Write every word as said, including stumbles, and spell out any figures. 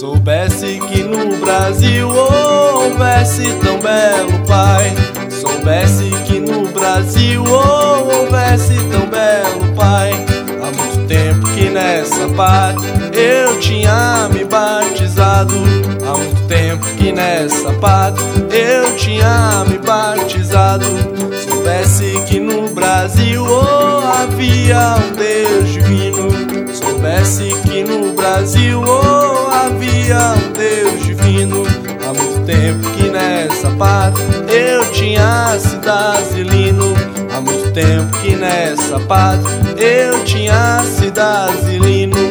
Soubesse que no Brasil houvesse tão belo pai. Soubesse que no Brasil houvesse tão belo pai. Há muito tempo que nessa pátria eu tinha me batizado. Há muito tempo que nessa pátria eu tinha me batizado. Soubesse que no Brasil oh, havia um Deus divino. Soubesse que no Brasil oh, havia um Deus divino. Há muito tempo que nessa pátria eu tinha sido asilino. Há muito tempo que nessa pátria eu tinha sido asilino.